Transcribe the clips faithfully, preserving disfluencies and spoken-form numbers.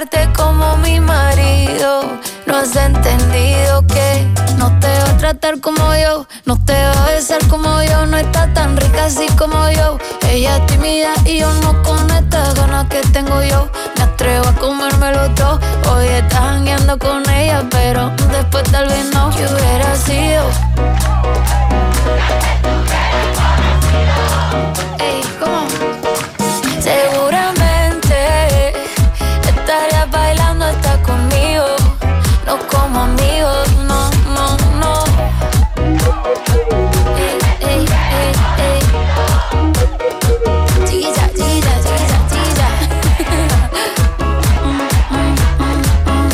tratarte como mi marido. No has entendido que no te va a tratar como yo, no te va a besar como yo, no está tan rica así como yo. Ella es tímida y yo no con estas ganas que tengo yo. Me atrevo a comérmelo todo. Hoy estás jangueando con ella, pero después tal vez no. ¿Qué hubiera sido? Ey, ¿cómo? Seguramente estarías bailando hasta conmigo. No como amigos, no, no, no. Ey, ey, ey, ey. Chiquilla, chiquilla, chiquilla, chiquilla. mm, mm, mm,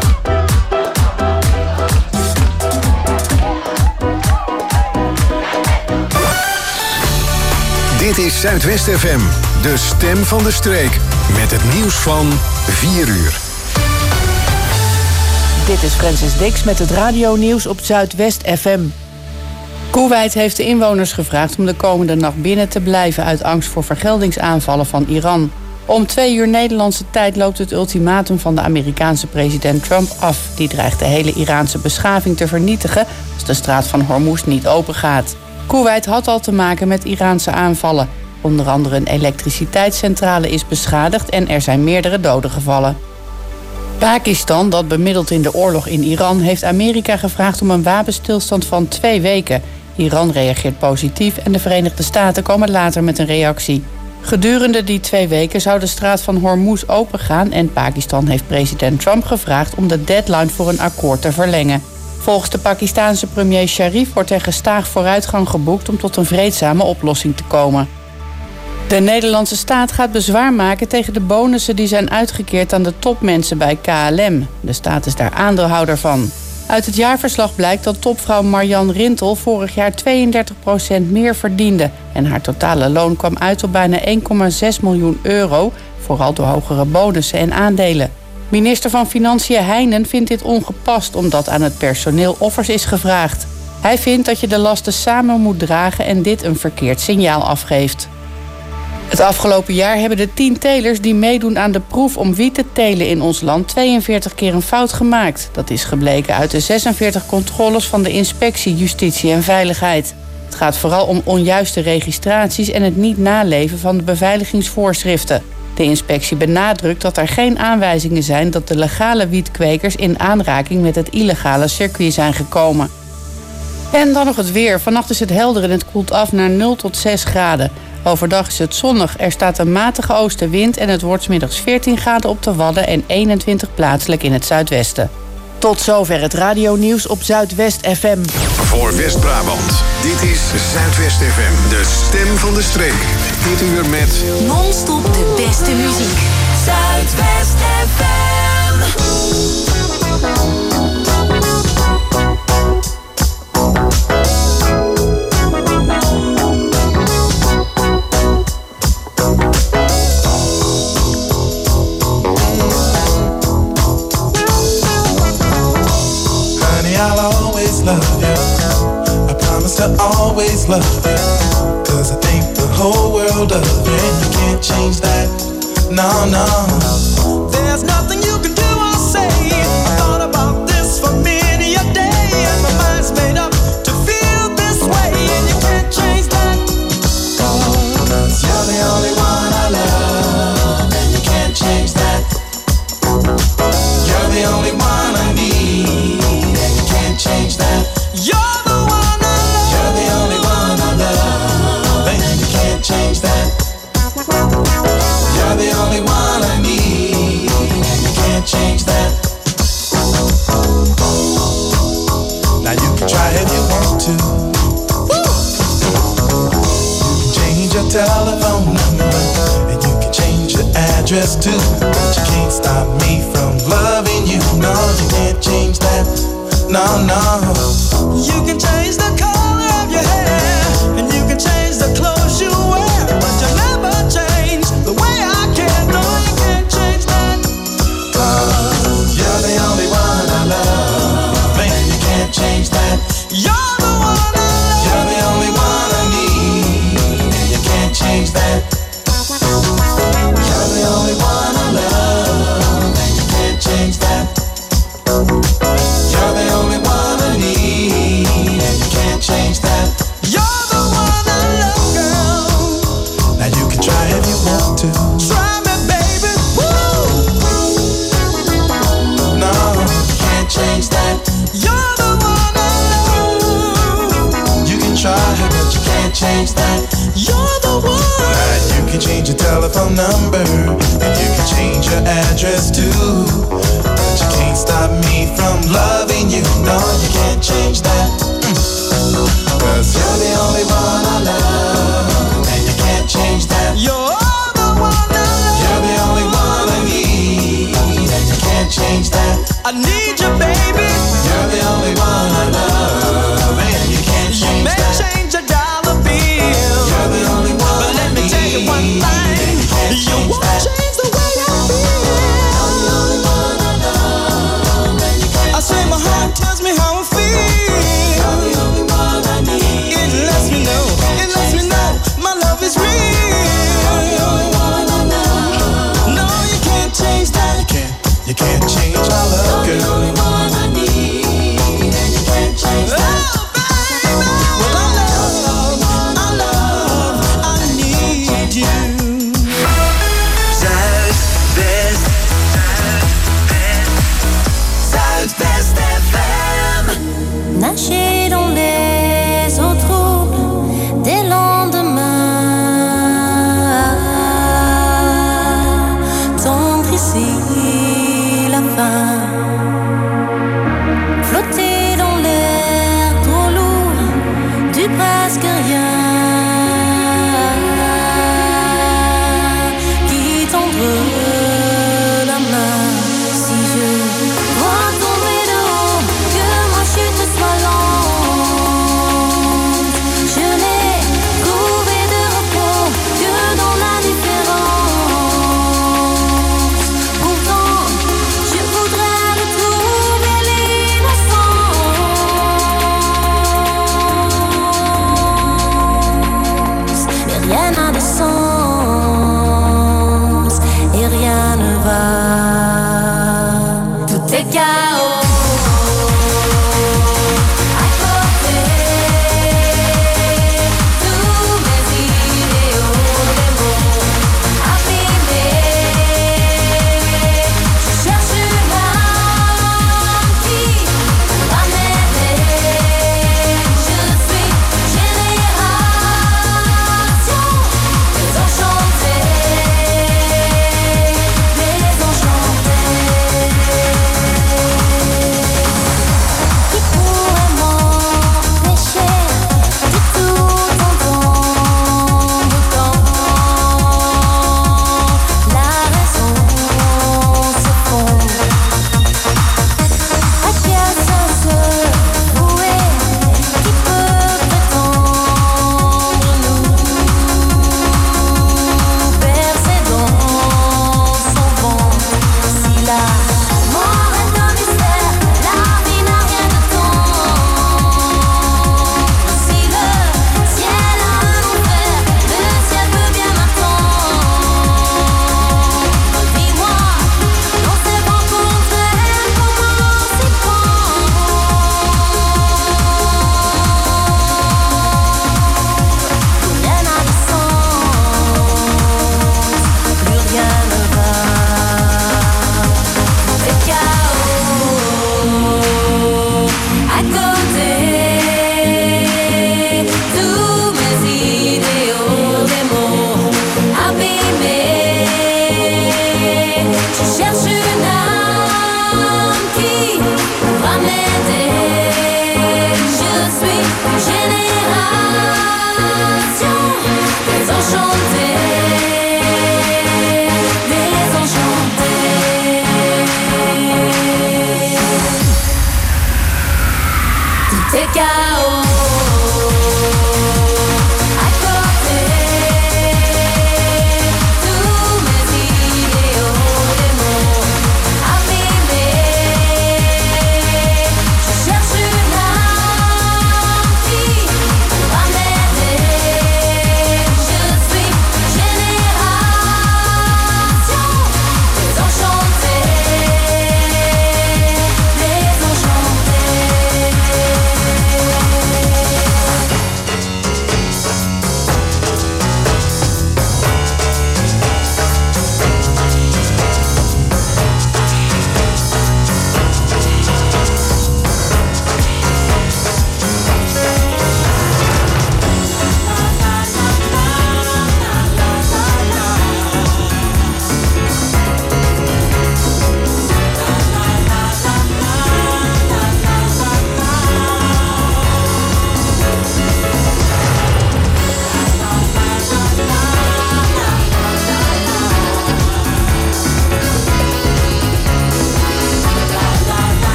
mm. Dit is Zuidwest F M, de stem van de streek. Met het nieuws van vier uur. Dit is Francis Dix met het radionieuws op Zuidwest F M. Koeweit heeft de inwoners gevraagd om de komende nacht binnen te blijven uit angst voor vergeldingsaanvallen van Iran. Om twee uur Nederlandse tijd loopt het ultimatum van de Amerikaanse president Trump af. Die dreigt de hele Iraanse beschaving te vernietigen als de straat van Hormuz niet open gaat. Koeweit had al te maken met Iraanse aanvallen. Onder andere een elektriciteitscentrale is beschadigd en er zijn meerdere doden gevallen. Pakistan, dat bemiddelt in de oorlog in Iran, heeft Amerika gevraagd om een wapenstilstand van twee weken. Iran reageert positief en de Verenigde Staten komen later met een reactie. Gedurende die twee weken zou de straat van Hormuz opengaan en Pakistan heeft president Trump gevraagd om de deadline voor een akkoord te verlengen. Volgens de Pakistanse premier Sharif wordt er gestaag vooruitgang geboekt om tot een vreedzame oplossing te komen. De Nederlandse staat gaat bezwaar maken tegen de bonussen die zijn uitgekeerd aan de topmensen bij K L M. De staat is daar aandeelhouder van. Uit het jaarverslag blijkt dat topvrouw Marjan Rintel vorig jaar tweeëndertig procent meer verdiende. En haar totale loon kwam uit op bijna één komma zes miljoen euro, vooral door hogere bonussen en aandelen. Minister van Financiën Heijnen vindt dit ongepast omdat aan het personeel offers is gevraagd. Hij vindt dat je de lasten samen moet dragen en dit een verkeerd signaal afgeeft. Het afgelopen jaar hebben de tien telers die meedoen aan de proef om wiet te telen in ons land tweeënveertig keer een fout gemaakt. Dat is gebleken uit de zesenveertig controles van de Inspectie Justitie en Veiligheid. Het gaat vooral om onjuiste registraties en het niet naleven van de beveiligingsvoorschriften. De inspectie benadrukt dat er geen aanwijzingen zijn dat de legale wietkwekers in aanraking met het illegale circuit zijn gekomen. En dan nog het weer. Vannacht is het helder en het koelt af naar nul tot zes graden. Overdag is het zonnig, er staat een matige oostenwind en het wordt 's middags veertien graden op de Wadden en eenentwintig plaatselijk in het zuidwesten. Tot zover het radionieuws op Zuidwest F M. Voor West-Brabant, dit is Zuidwest F M, de stem van de streek. Dit uur met non-stop de beste muziek. Zuidwest F M. I'll always love you. I promise to always love you. Cause I think the whole world of you and you can't change that. No, no. There's nothing you can do or say. I thought about this for many a day and my mind's made up to feel this way and you can't change that. Cause you're the only one I love and you can't change that. You're the only one I need. Change that. You're the one I love. You're the only one I love. And you can't change that. You're the only one I need. And you can't change that. Now you can try if you want to. Woo! You can change your telephone number and you can change your address too. But you can't stop me from loving you. No, you can't change that. No, no. You can change the color of your hair and you can change the clothes you wear, but you never change the way I care. No, you can't change that. Cause you're the only one I love, and you can't change that. You're the one I love. You're the only one I need, and you can't change that. You're the only one I love, and you telephone number, and you can change your address too. But you can't stop me from loving you. No, you can't change that. Cause you're the only one I love, and you can't change that. You're the one I love. You're the only one I need, and you can't change that. I need you, baby. You're the only one I love, and you can't change that. You may change a dollar bill. You're the only one. But let me tell you one thing. You won't change the way I feel. You're the only one I love, and you can't. I say my heart tells me how I feel. You're the only one I need. It lets me know. It lets me know my love is real. You're the only one I love. No, you can't change that. You can't. You can't change my love, girl. You're the only one I need, and you can't change that. Oh, baby. Well, I love, I love, I need you. Zuidwest, Zuidwest F M. Nager dans les eaux troubles des lendemains, tendre ici la fin, flotter dans l'air trop lourd du presque rien, qui tendre la main. Si je vois tomber de haut, que ma chute soit lente, je n'ai trouvé de repos que dans la différence. Pourtant, je voudrais le trouver.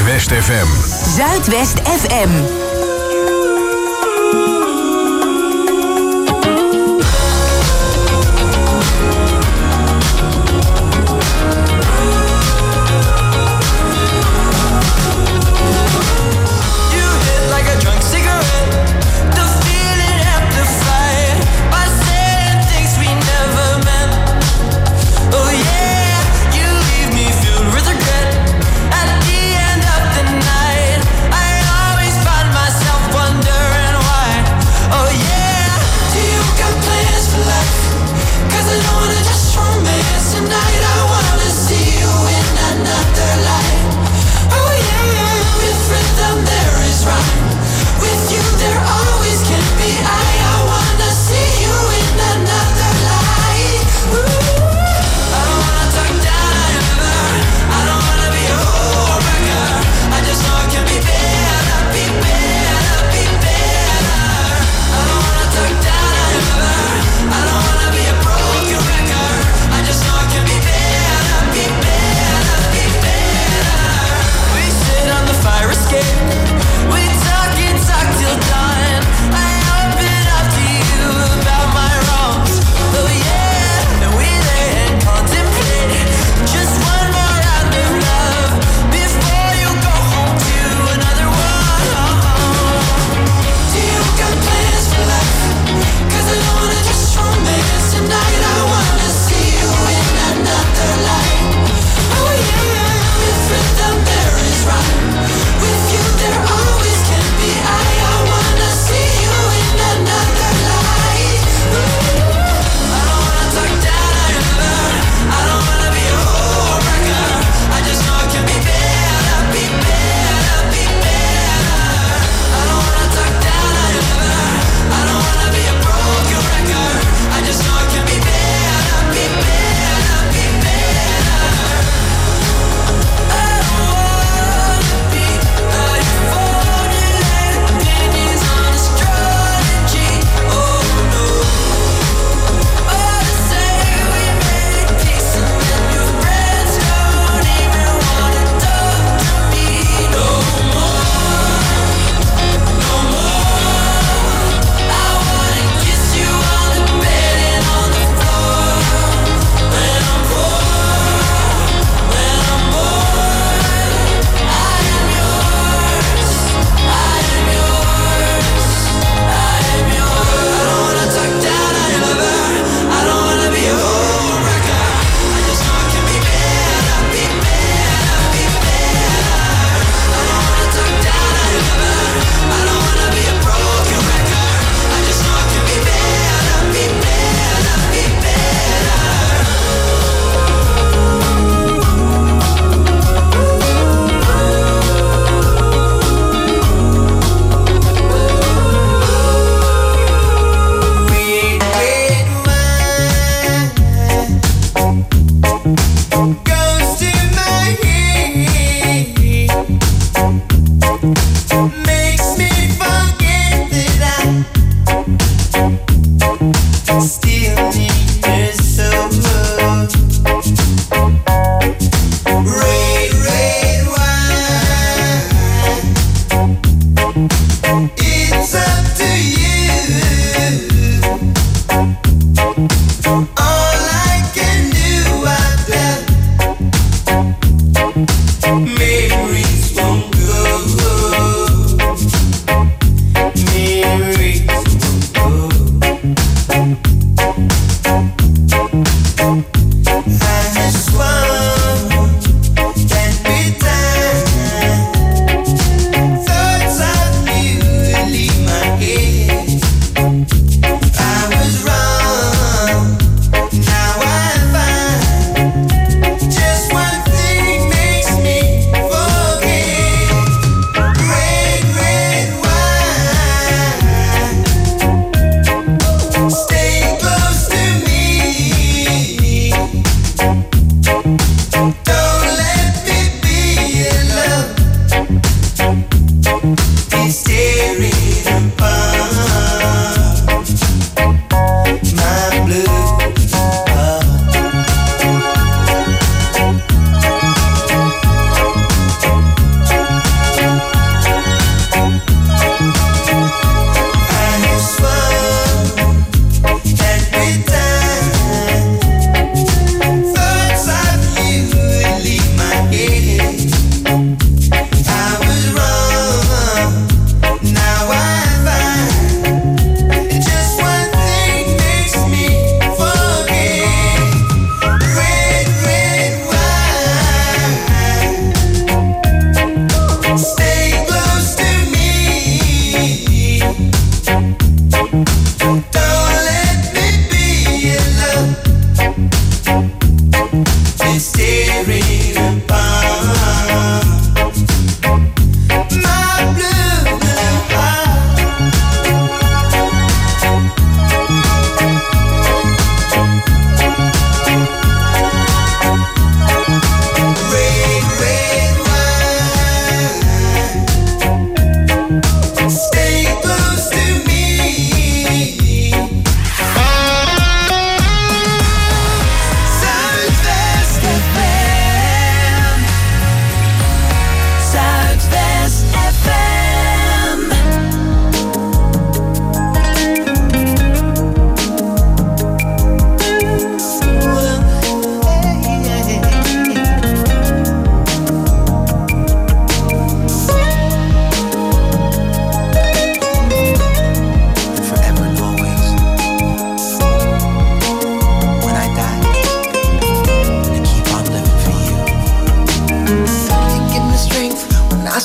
Zuidwest F M. Zuidwest F M.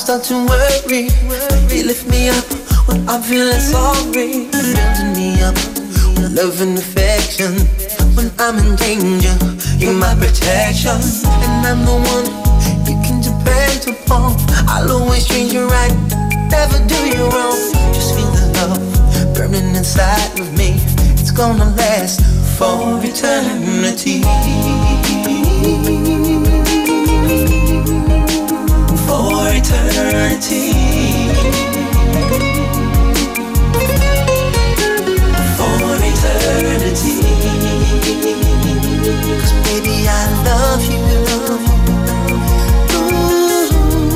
start to worry. Baby, lift me up when I'm feeling sorry. Building me up with love and affection. When I'm in danger, you're my protection. And I'm the one you can depend upon. I'll always treat you right, never do you wrong. Just feel the love burning inside of me. It's gonna last for eternity. For eternity. For eternity. 'Cause baby, I love you. Ooh.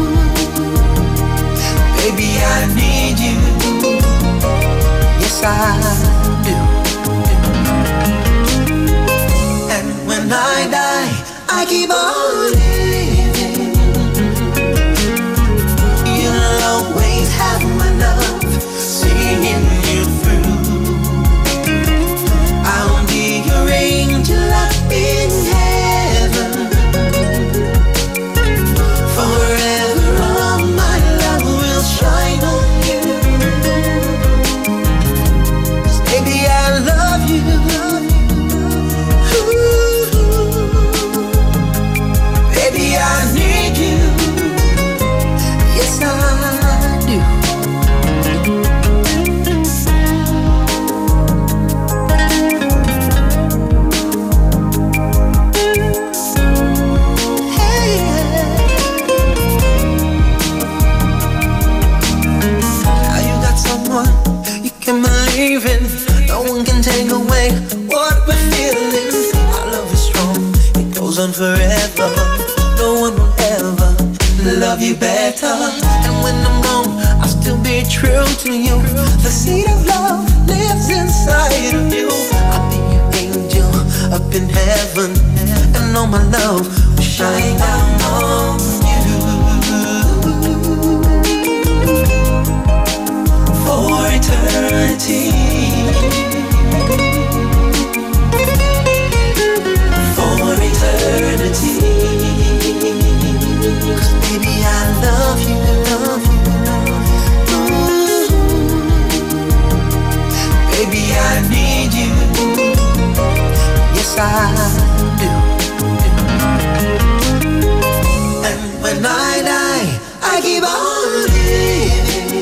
Baby, I need you. Yes, I do. And when I die, I keep on living. You'll always have my love, seeing you through. I'll be your angel up in heaven. Forever all my love will shine on you. 'Cause baby, I love you. Ooh. Baby, I need you. Yes, I do. Hey, now you got someone you can believe in. No one can take away what we're feeling. Our love is strong, it goes on forever. No one will ever love you better. And when I'm gone, I'll still be true to you. The seed of love lives inside of you. I'll be your angel up in heaven, and all my love will shine down on you. For eternity. For eternity. 'Cause baby, I love you, love you. Ooh. Baby, I need you. Yes, I do. And when I die, I keep on living.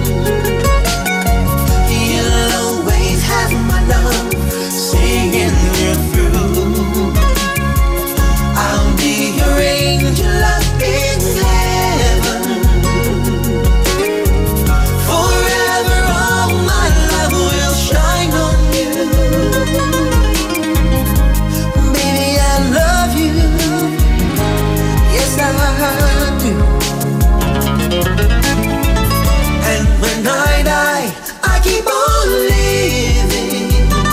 You'll always have my love, singing you through. I'll be your angel up in heaven. Forever all my love will shine on you. Baby, I love you. Yes, I do. And when I die, I keep on living.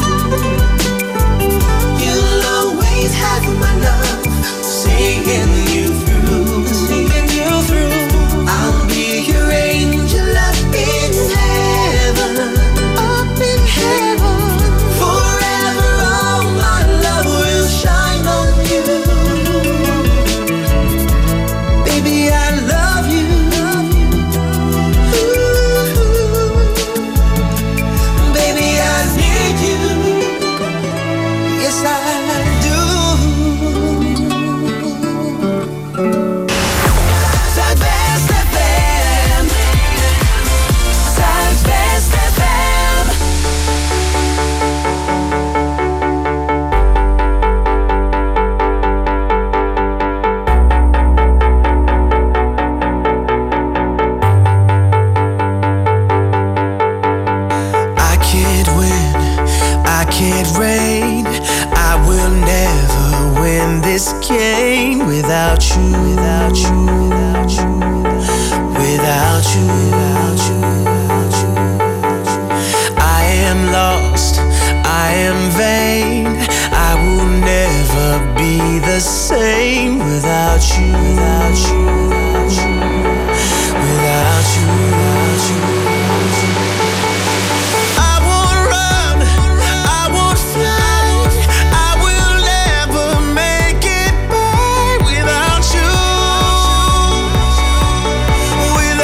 You'll always have my love, seeing you through, seeing you through. I'll be your angel up in heaven, up in heaven. Forever all my love will shine on you. Baby, I love you. Ooh. Baby, I need you. Yes, I do. Zuidwest F M. Zuidwest F M. I can't win, I can't reign. I will never win this game without you, without you, without you, without you, without you, without you. I am lost, I am vain. I will never be the same without you, without you, without you, without you, without you. I won't run, I won't fly. I will never make it by without you.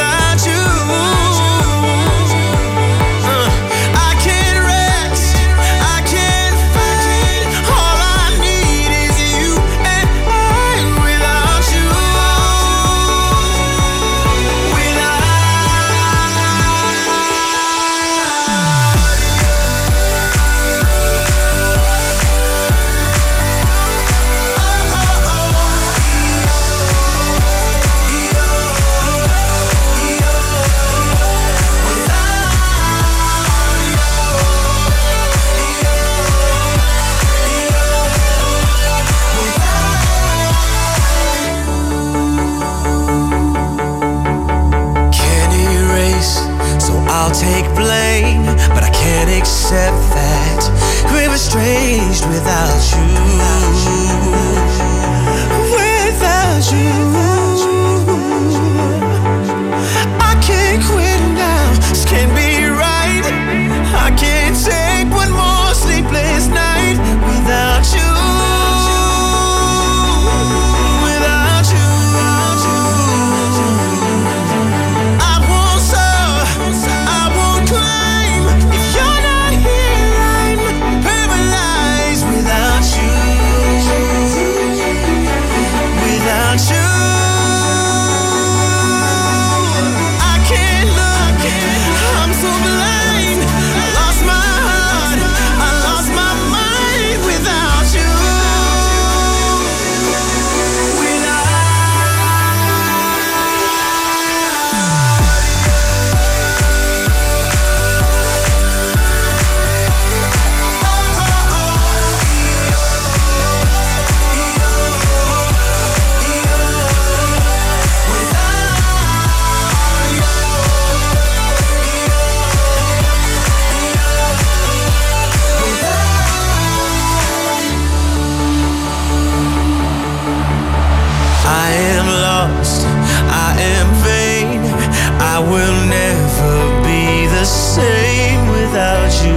changed without you. Without you, I can't quit now. This can't be right. I can't take one more sleepless night without you. Without you, I won't soar, I won't climb. If you're not here, I'm paralyzed without you. Without you, I can't look, I'm so blind. I lost my heart, I lost my mind without you. I am lost, I am vain. I will never be the same without you.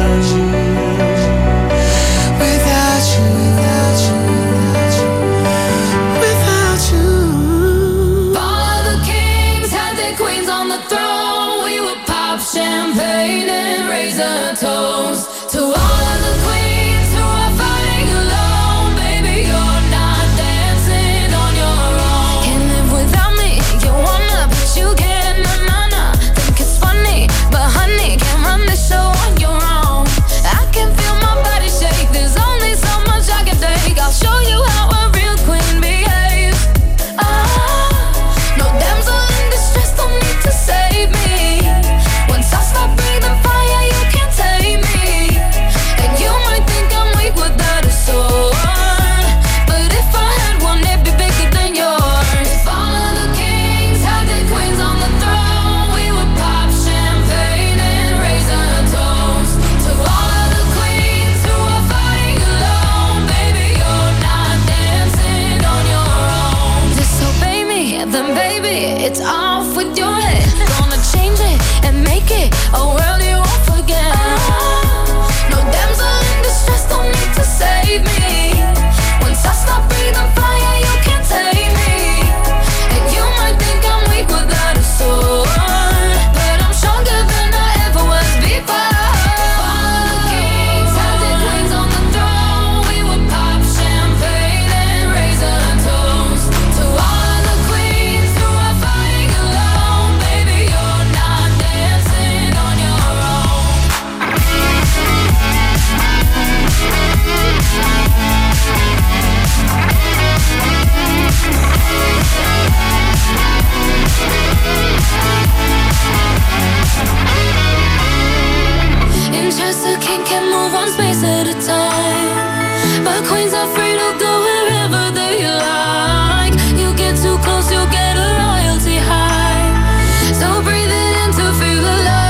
Without you, without you, without you, without you. All of the kings had their queens on the throne. We would pop champagne and raise a toast to all of the queens who are fighting alone. Baby, you're not dancing on your own. Can't live without me. You wanna, but you can't. Na na na. Think it's funny, but honey, can't run the show on your own. I can feel my body shake. There's only so much I can take. I'll show you how a real queen behaves. Ah, no damsel in distress, don't need to save me. Once I stop breathing fire, you can't tame me. And you might think I'm weak without a sword, but if I had one, it'd be bigger than yours. If all of the kings had their queens on the throne, we would pop champagne and raise a toast to all of the queens who are fighting alone. Baby, you're not dancing on your own. Disobey me, then baby, it's off with your head. Gonna change it and make it a world you won't forget. No damsel in distress, don't need to save me. Once I stop breathing fire, you can't tame me. And you might think I'm weak without a sword, but I'm stronger than I ever was before. All of the kings had their queens on the throne. We would pop champagne and raise a toast to all of the queens who are fighting alone. Baby, you're not dancing on your own. Interested king can move one space at a time, but queens are free to go wherever they like. You get too close, you'll get a royalty high. So breathe it in to feel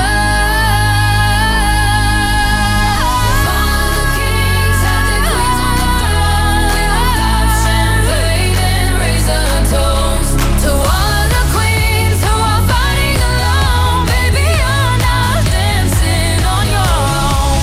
alive. All of the kings had their queens on the throne. We would pop champagne and raise a toast to all of the queens who are fighting alone. Baby, you're not dancing on your own.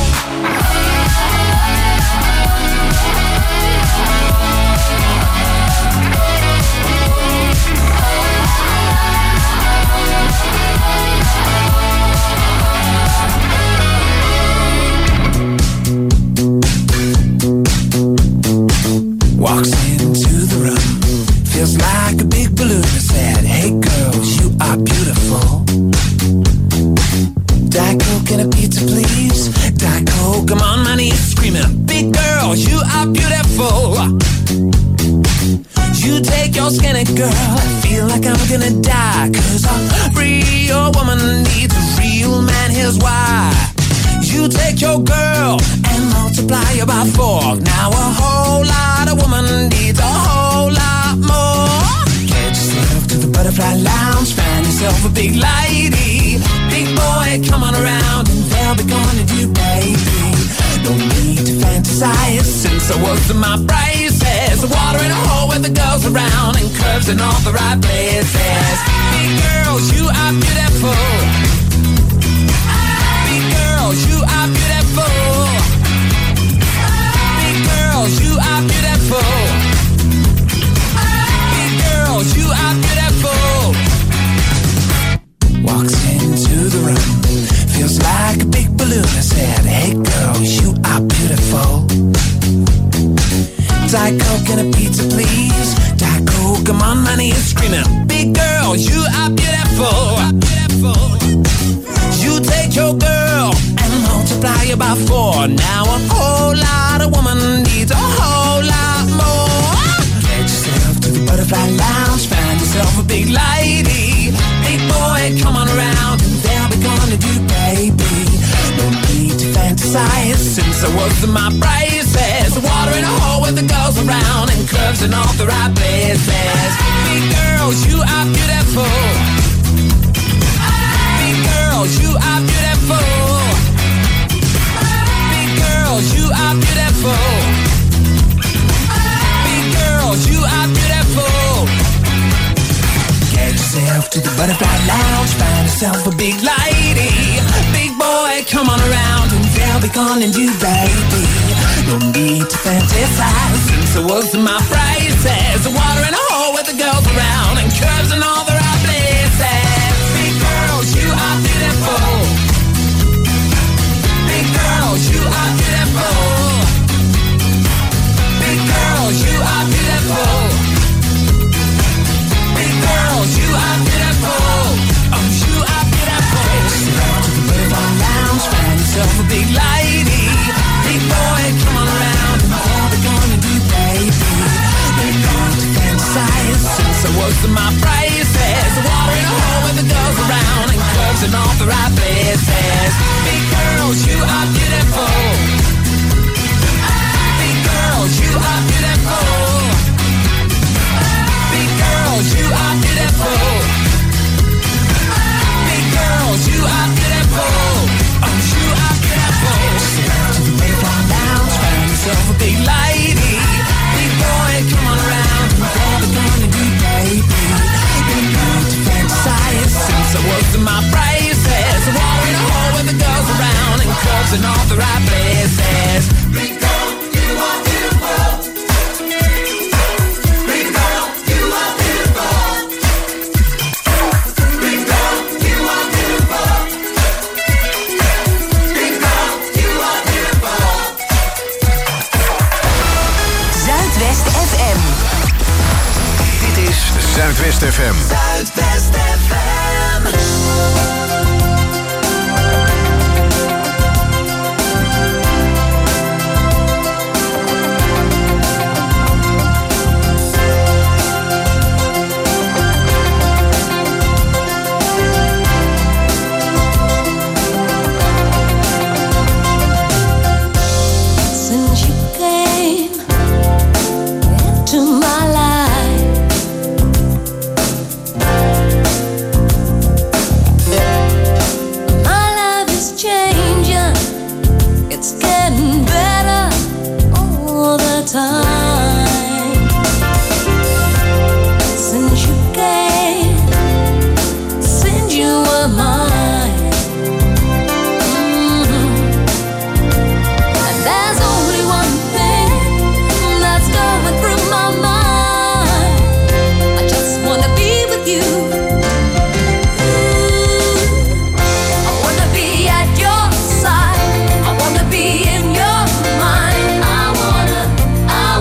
Walks into the room, feels like a big balloon. I said, hey girls, you are beautiful. Diet Coke and a pizza, please. Diet Coke, I'm on my knees screaming, big girls, you are beautiful. You take your skinny girl, I feel like I'm gonna die. Cause a real woman needs a real man, here's why. You take your girl and multiply her by four. Now a whole lot of woman needs a whole lot more. Get yourself to the butterfly lounge, find yourself a big lady. Big boy, come on around and they'll be going to do, baby. No need to fantasize. fantasize since I was in my braces. Water in a hole with the girls around and curves in all the right places. Big girls, you are beautiful. Big girls, you are beautiful. Big girls, you are beautiful. Big girls, you are beautiful. Walks into the room, feels like a big balloon. I said, hey girls, you are beautiful. Diet Coke and a pizza, please. Diet Coke, come on, money is screaming. Big girl, you are beautiful. You take your girl and multiply it by four. Now a whole lot of woman needs a whole lot more. Get yourself to the butterfly lounge, find yourself a big lady. Big boy, come on around, and they'll be gonna do, baby. No need to fantasize since I was in my braces. Water in a hole with the girls around and curves in all the right places. Big girls, you are beautiful. Big girls, you are beautiful. Big girls, you are beautiful. Big girls, you are beautiful. Get yourself to the butterfly lounge, find yourself a big lady. Big boy, come on around and they'll be calling you baby. No need to fantasize since I was in my braces. Water in a hole with the girls around and curves in all the right places. Big girls, you are beautiful. Big girls, you are beautiful. Big girls, you are beautiful. Big girls, you are beautiful. Oh, you are beautiful. Step to the butterfly lounge, find yourself a big lady. Big boy, come on around, and all we're gonna do, baby. We're going to fantasize since I was in my braces. Water in a hole with the girls around and curves in all the right places. Big girls, you are beautiful. Big girls, you are beautiful. Big girls, you are beautiful. Big girls, you are beautiful. Oh, you are beautiful. Step to the butterfly lounge, find yourself a big lady. Big boy, come on around, and all we're gonna do, baby. We're going to fantasize since I was in my braces. Water in a hole with the girls around and curves in all the right places. Big girl, you are beautiful. Big girl, you are beautiful. Big girl, you are beautiful. Big girl, you are beautiful. Zuidwest F M. Dit is Zuidwest F M. Zuidwest F M. Since you came into my life, my life is changing. It's getting better all the time. Since you came, since you were mine. Mhm. And there's only one thing that's going through my mind. I just wanna be with you. I wanna be at your side. I wanna be in your mind. I wanna, I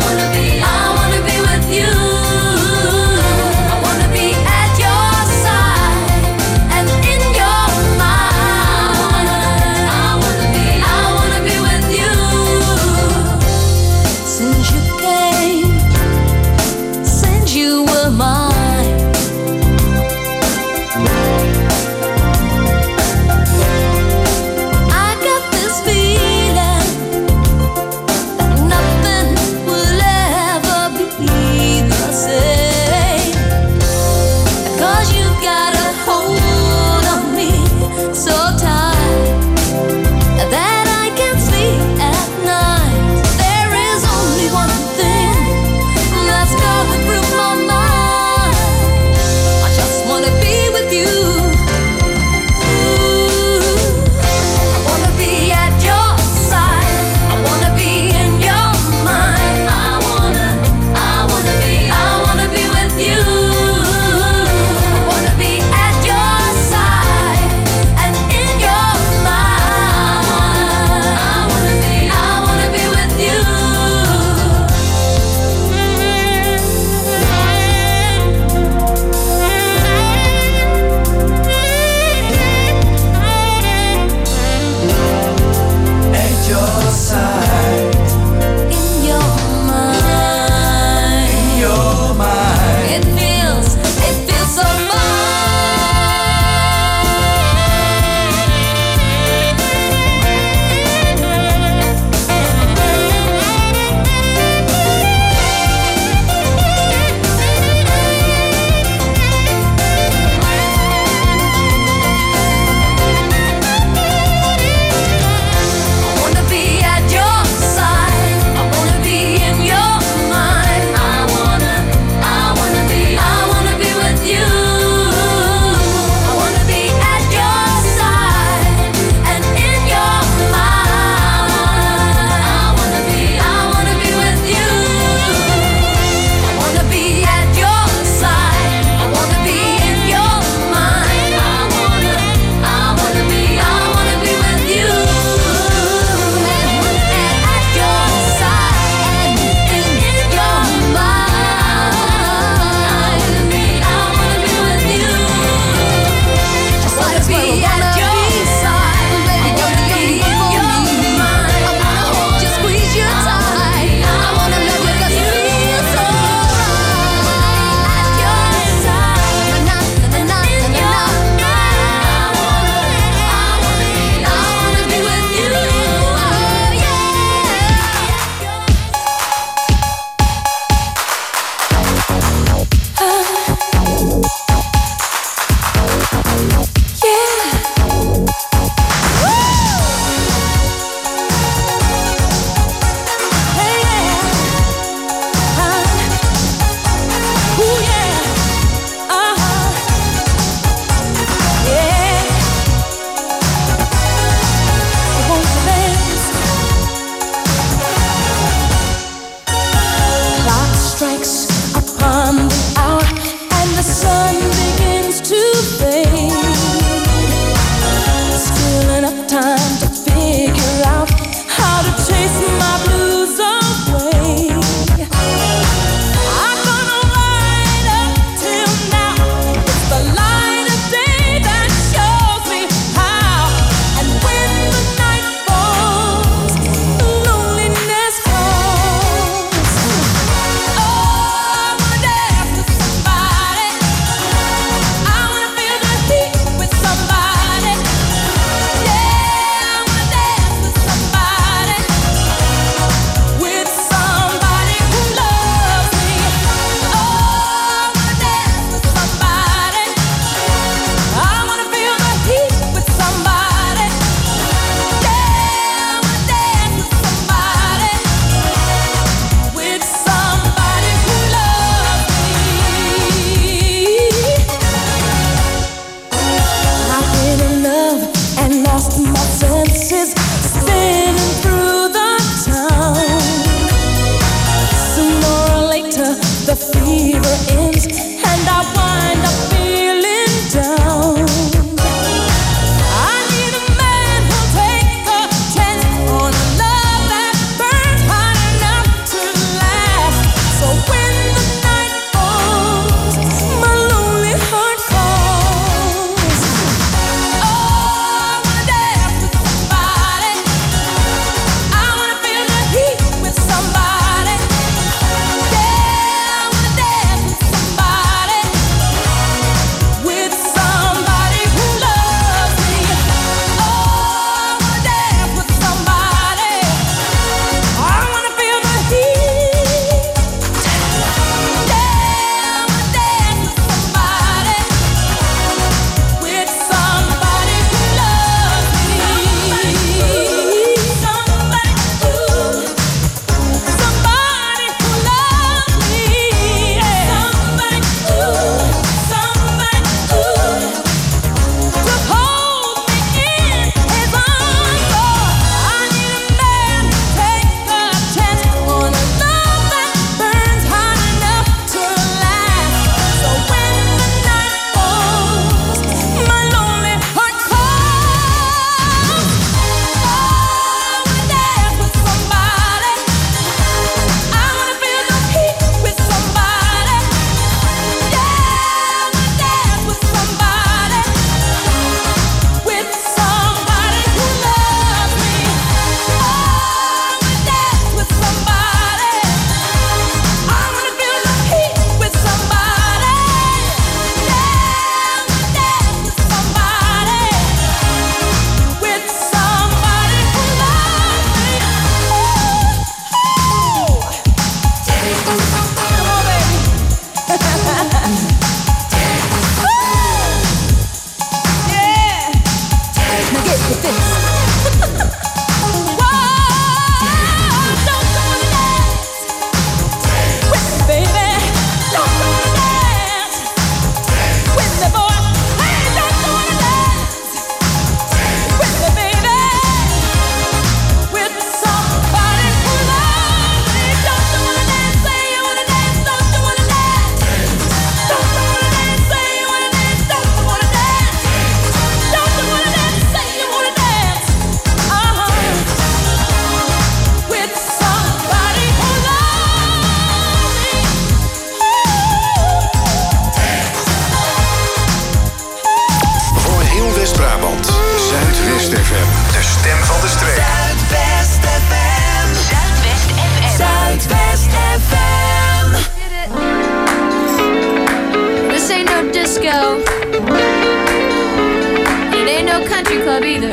either.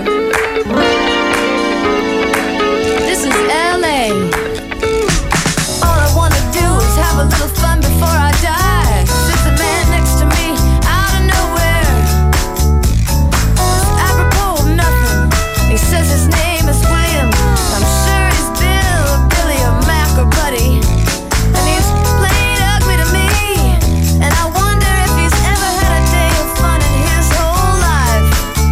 This is L A. All I wanna do is have a little fun before I die. Sits a man next to me out of nowhere. Apropos of nothing. He says his name is William. I'm sure he's Bill, Billy, or Mac, or Buddy. And he's plain ugly to me. And I wonder if he's ever had a day of fun in his whole life.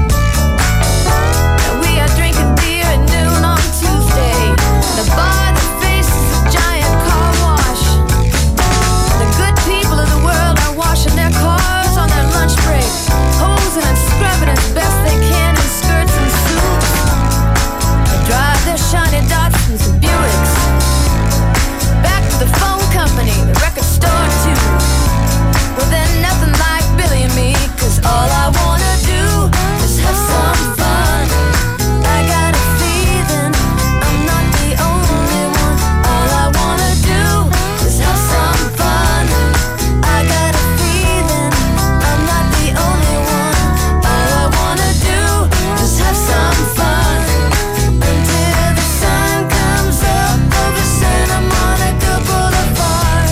And we are drinking beer at noon on Tuesday. The bar that faces a giant car wash. The good people of the world are washing their cars on their lunch break, hosing and scrubbing as best they can in skirts and suits. They drive their shiny Datsuns and Buicks back to the phone company, the record store too. Well, then nothing like Billy and me, 'cause all I wanna do is have some fun. I got a feeling I'm not the only one. All I wanna do is have some fun. I got a feeling I'm not the only one. All I wanna do is have some fun until the sun comes up over Santa Monica Boulevard.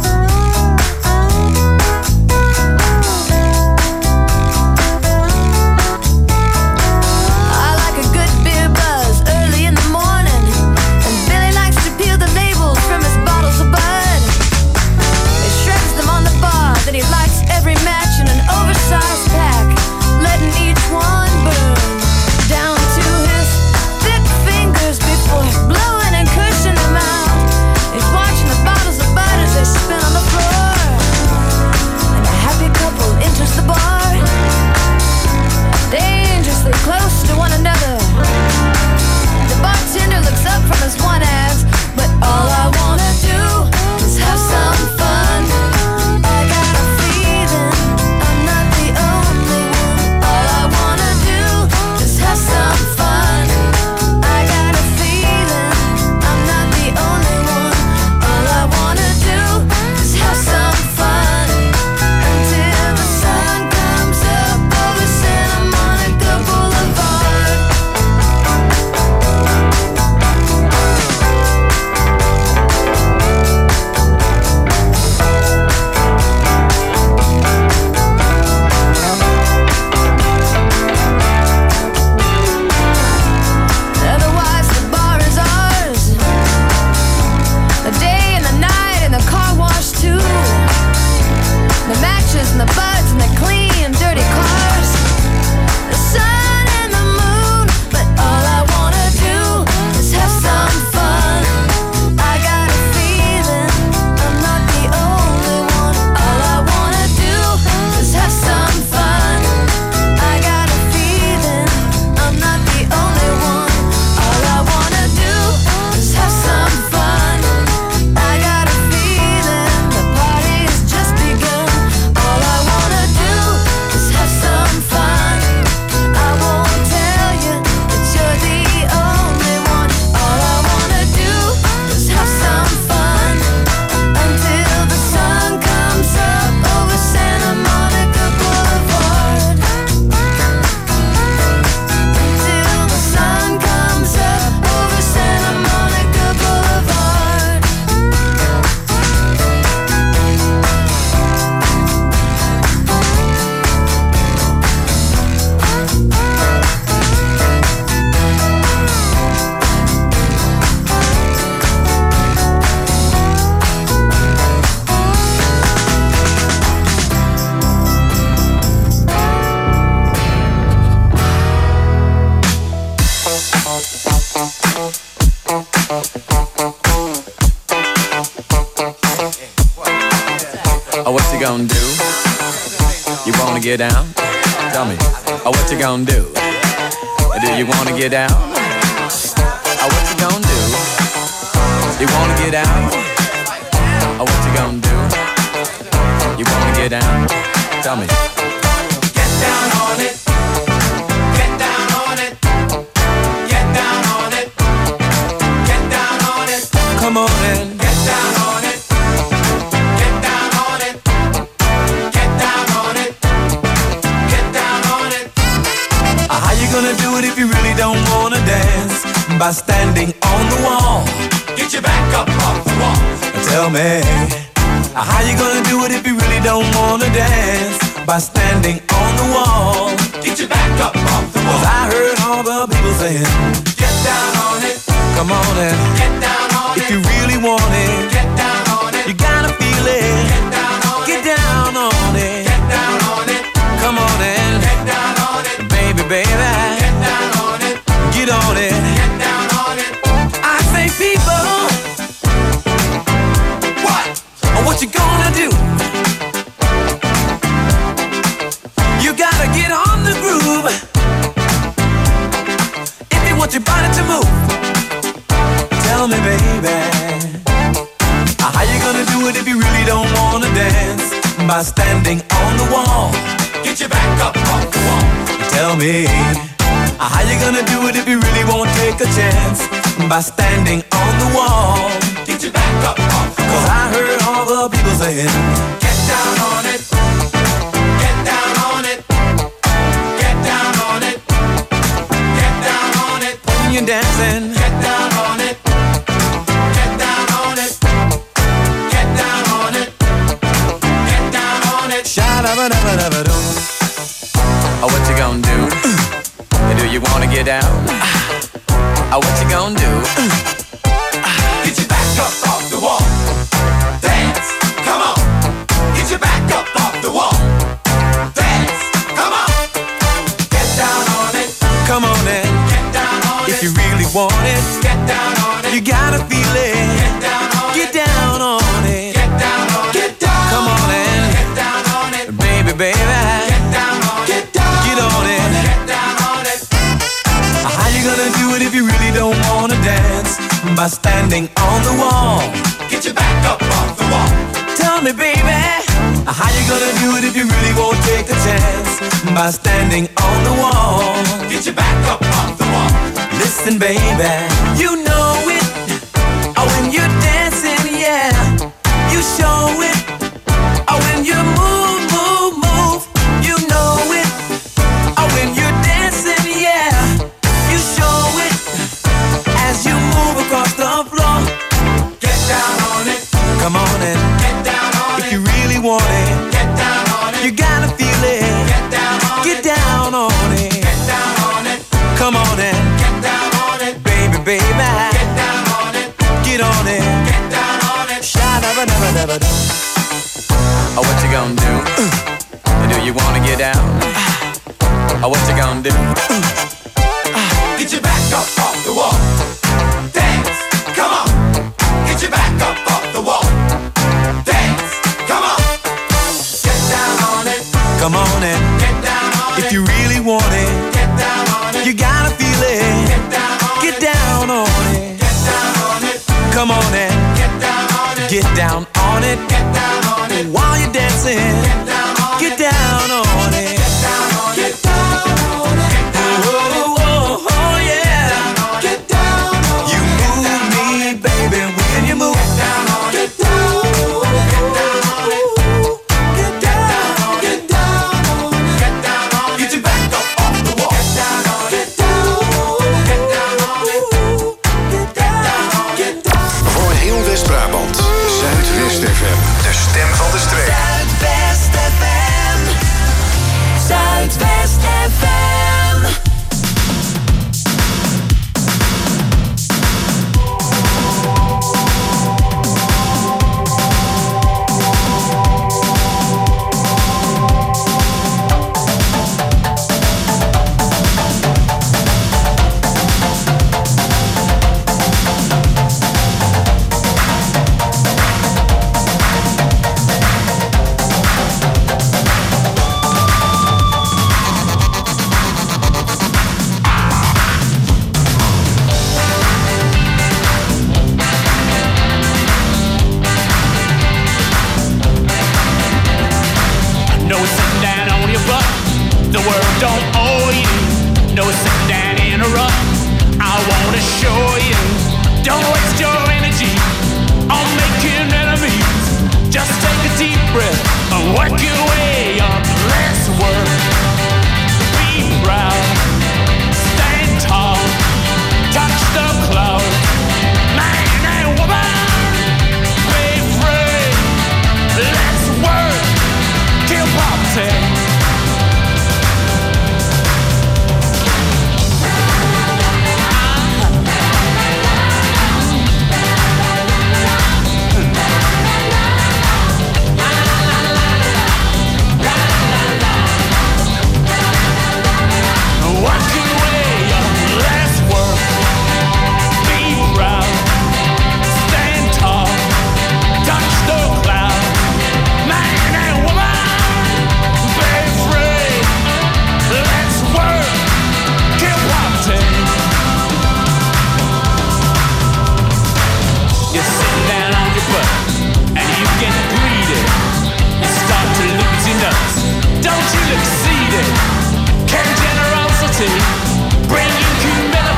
I like a good beer buzz early in the morning, and Billy likes to peel the labels from his bottles of Bud. He shreds them on the bar, then he lights every match in an oversized pack, letting each one burn down to his thick fingers before blowing and cushing them out. He's watching the bottles of Bud as they spin on the floor, and a happy couple enters the bar, dangerously close to one another. The bartender looks up from his one ass, but all I wanna do is have some fun. I got a feeling I'm not the only one. All I wanna do is have some fun. I got a feeling I'm not the only one. All I wanna do is have some fun until the sun comes up over Santa Monica Boulevard. Otherwise the bar is ours, the day and the night and the car wash too. The matches and the buds and the clean dirty cars, the sun and the moon, but all I wanna do is have some fun. I got a feeling I'm not the only one. All I wanna do is have some fun. I got a feeling I'm not the only one. All I wanna do is have some fun. I got a feeling the party's just begun. All I wanna do is have some fun. I won't tell you that you're the only one. All I wanna do is have some fun until the sun comes up over Santa Monica Boulevard. Until the sun comes up over Santa Monica Boulevard. Oh, what you gonna do? You wanna get down? Tell me. Oh, what you gonna do? Do you wanna get down? Oh, what you gonna do? You wanna get down? Oh, what you gonna do? You wanna get down? Tell me. Get down on it. Get down on it. Get down on it. Get down on it. Come on in. Get down on it. Get down on it. Get down on it. Get down on it. How you gonna do it if you really don't wanna dance? By standing on the wall. Get your back up off the wall. Tell me, how you gonna do it if you really don't wanna dance? By standing on the wall. Get your back up off the wall. 'Cause I heard all the people saying, get down on it. Come on and get down on it. If you really want it, get down on it. You gotta feel it. Get down on it. Get down on it. Get down on it. Come on and get down on it. Baby, baby. Get down on it. Get on it. Get down on it. I say people, what? What you gonna do? You gotta get on the groove. If you want your body to move, tell me, baby, how you gonna do it if you really don't wanna dance? By standing on the wall. Get your back up off the wall. Tell me, how you gonna do it if you really won't take a chance? By standing on the wall. Get your back up off the wall. 'Cause I heard all the people saying, get down on it. Get down on it. Get down on it. Get down on it. When you're dancing, get down on it. Get down on it. Get down on it. Get down on it. Sha-da-ba-da-ba-da-ba-doo. Oh, what you gonna do? Do you wanna get down? Oh, what you gonna do? Get your back up off the wall. Dance, come on. Get your back up off the wall. Dance, come on. Get down on it. Come on in. Get down on it. If you really want it, get down on it. You gotta feel it. Get down on it. Get down on it. Get down on it. Get down. Come on in. Get down on it. Baby, baby. Get down on it. Get down. Get on it. Get down on it. How you gonna do it if you really don't wanna dance? By standing on the wall. Get your back up off the wall. Tell me, baby, how you gonna do it if you really won't take a chance? By standing on the wall. Get your back up off the wall. Listen, baby, you know it. Oh, when you're dancing, yeah, you show it. Oh, when you move, move, move, you know it. Oh, when you're dancing, yeah, you show it. As you move across the floor, get down on it. Come on and get down on it. If you really want it, get down on it. You gotta feel it. Get down on it. Get down on it. Get down on it. Come on and get down on it. Baby, baby. Get down on it. Get on it. Get down on it. Sha-da-ba-da-ba-da-ba-da. Oh, what you gonna do? Do you wanna get down? Oh, what you gonna do? Get your back up off the wall. Dance, come on. Get your back up off the wall. Dance, come on. Get down on it. Come on and get down on it. If you really want it, get down on it. You gotta feel it. Get down on it. Get down on it. Get down on it. Come on and get down on it. Get down on it. Get down on it. While you're dancing, get down on it. Get down on it. Get down on it. Get down on it. Oh, oh, oh, yeah. Get down on it. You move me, baby, when you move. Get down on it. Get down on it. Get down on it. Get down on it. Get down on it. Get down on it. Get your back up off the wall. Get down on it. Get down on it. Get down on it. Get down on it. Get down. Voor heel West-Brabant, Zuidwest F M, de stem van de streek. Zuidwest F M. Zuidwest F M. No sitting down on your butt. The world don't owe you. No sitting down in a rut. I wanna show you. Don't waste your energy on making enemies. Just take a deep breath and work your way up. Let's work. Be proud.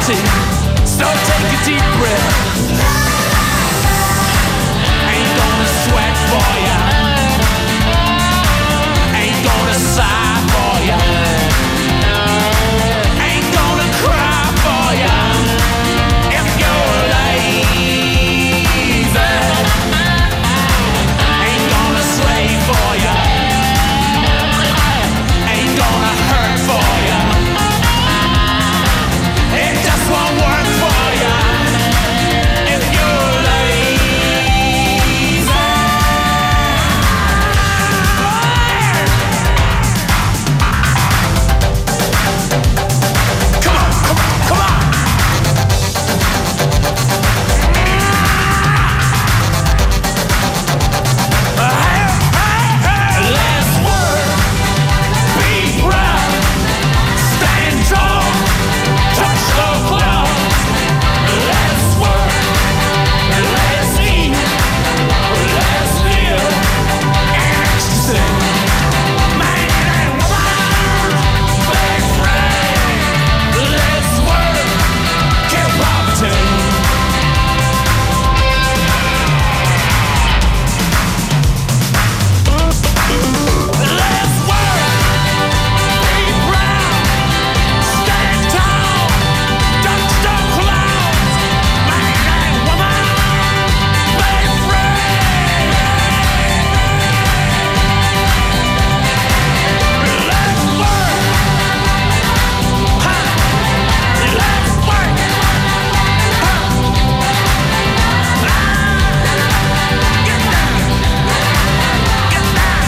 reality. So take a deep breath. Ain't gonna sweat for ya. Ain't gonna sigh for ya. Ain't gonna cry for ya. If you're lazy, ain't gonna slave for ya. Ain't gonna hurt for ya. It just won't work for ya. If you're lazy. Come on, come on, come on. Last word, be proud, stand tall, touch the clouds. Last word, let's eat, let's live, ecstasy. Man and woman, best friend. Last word, kill poverty. Last word, be proud, stand tall, touch the clouds. Man and woman, best friend. Last word, ha, last word, ha, get down, get down.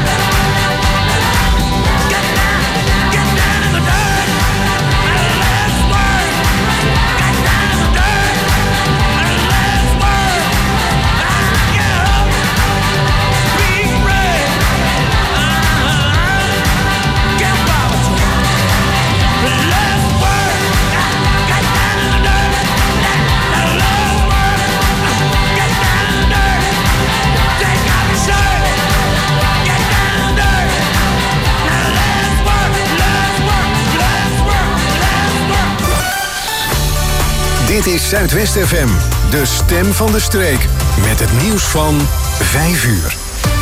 Get down, get down in the dirt. Last word. Get down in the dirt. Last word. Get up. Be brave. Get poverty. Last word. Get down in the dirt. Last word. Get down in the dirt. Take off your shirt. Get down in the dirt. Last word, last word, last word, last word. Dit is Zuidwest F M, de stem van de streek. Met het nieuws van vijf uur.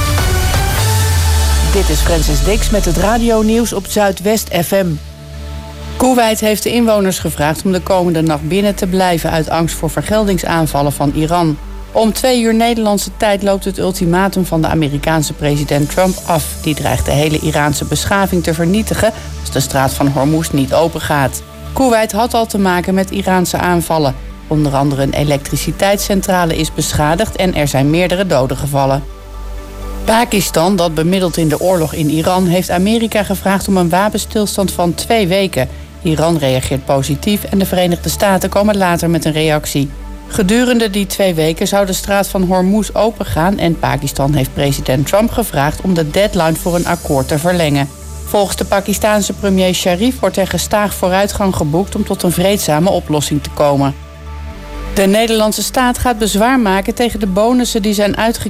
Dit is Francis Dix met het radionieuws op Zuidwest F M. Koeweit heeft de inwoners gevraagd om de komende nacht binnen te blijven uit angst voor vergeldingsaanvallen van Iran. Om twee uur Nederlandse tijd loopt het ultimatum van de Amerikaanse president Trump af. Die dreigt de hele Iraanse beschaving te vernietigen als de straat van Hormuz niet opengaat. Koeweit had al te maken met Iraanse aanvallen. Onder andere een elektriciteitscentrale is beschadigd en er zijn meerdere doden gevallen. Pakistan, dat bemiddelt in de oorlog in Iran, heeft Amerika gevraagd om een wapenstilstand van twee weken. Iran reageert positief en de Verenigde Staten komen later met een reactie. Gedurende die twee weken zou de straat van Hormuz opengaan en Pakistan heeft president Trump gevraagd om de deadline voor een akkoord te verlengen. Volgens de Pakistanse premier Sharif wordt er gestaag vooruitgang geboekt om tot een vreedzame oplossing te komen. De Nederlandse staat gaat bezwaar maken tegen de bonussen die zijn uitgekeerd